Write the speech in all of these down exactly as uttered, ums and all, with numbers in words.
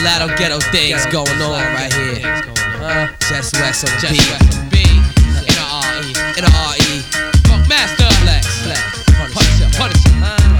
Mulatto ghetto things going on right here. Uh, Just West on the Just beat. West on the beat. In a R E. In a R E. Funk Master. Flex, flex. Punisher. Punisher.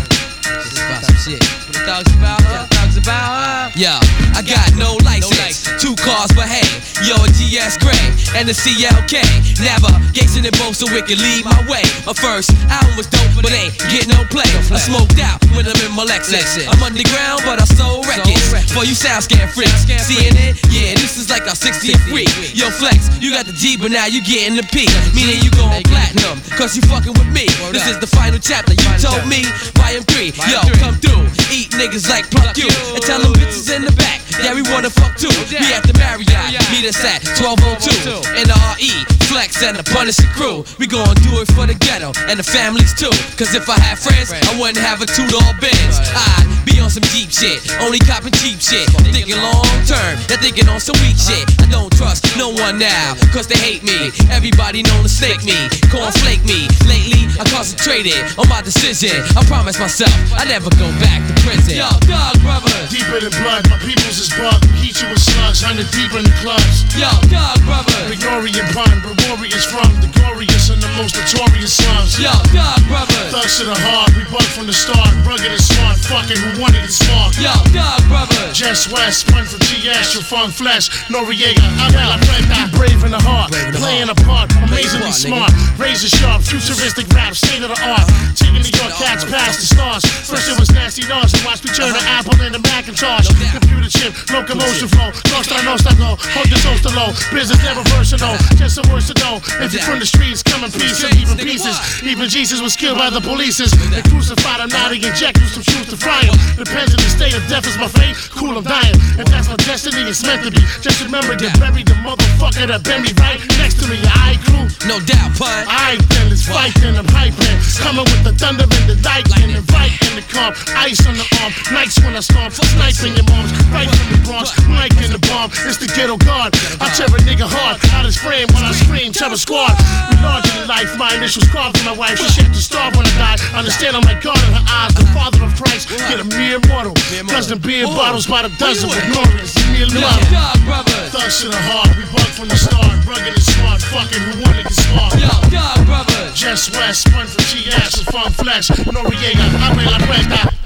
Just about some shit. What the thugs about? What the thugs about? Huh? Yo, I got no license, two cars, but hey, yo, a G S Gray and a C L K. Navigation in both so it can lead my way. My first album was dope, but ain't get no play. I smoked out when I'm in my Lexus. I'm underground, but I sold records. For you sound scared freaks, C N N, yeah, this is like our sixtieth week. Yo, Flex, you got the G, but now you getting the P. Meaning you going platinum, cause you fucking with me. This is the final chapter, you told me, volume three. Yo, come through, eat niggas like Pluck You, and tell them bitches in the back, yeah, we wanna fuck too. We at the Marriott, meet us at twelve oh two in the R E, Flex and the Punisher crew. We gon' do it for the ghetto and the families too. Cause if I had friends, I wouldn't have a two-door Benz. I'd be on some Jeep shit, only copping cheap shit. Thinking long term, they're thinking on some weak shit. I don't trust no one now, cause they hate me. Everybody known to snake me, cornflake me. Lately, I concentrated on my decision. I promised myself I never go back to prison. Yo, Dog Brothers. Deeper than blood, my peoples is bug. Heat you with slugs, hundred deep in the clubs. Yo, Dog Brothers. Victorian pun, where warriors from the glorious and the most notorious slums. Yo, Dog Brothers. Thugs to the heart, we bug from the start. Rugged and smart, fucking who wanted it smart. Yo, Dog Brothers. Just West, one from G S, your funk flesh. Noriega, I'm la Prenda. Brave in the heart, playing a part, amazingly smart. Razor sharp, futuristic rap, state of the art. Taking New York cats past the stars. First it was nasty dogs, and watch me turn the Apple into Macintosh. Computer chip, locomotion flow. Nostra, nostra, go. Hold your toast low. Business never versatile, just some words to know. If you're from the streets, come in peace and even pieces. Even Jesus was killed by the polices. They crucified him, now they inject with some truth to fry him. Depends on the state of death is my fate. Cool, I'm dying. If that's my destiny, it's meant to be. Just remember to bury the motherfucker that bent me right next to me. I crew. No doubt, pun. Alright then, let's fight then, I'm hyping. Coming with the thunder and the lightning. Inviting the calm, ice on the arm. Nights when I storm, sniping your moms. Right from the Bronx, Mike in the bomb. It's the ghetto guard. I tear a nigga hard out his frame when I scream, terror squad. We larger than life, my initials carved in my wife. She shit to starve when I die. Understand I'm like God in her eyes, the father of Christ. Get a mere mortal. Dozen beer bottles by the dozen with glorious. Mere love. Dog Brothers. Thugs to the heart, we bug from the start. Rugged and smart, fucking who wanted to smart. Yo, Dog Brothers. Just West, one from G S, funk flesh. Noriega, I'm la Prenda.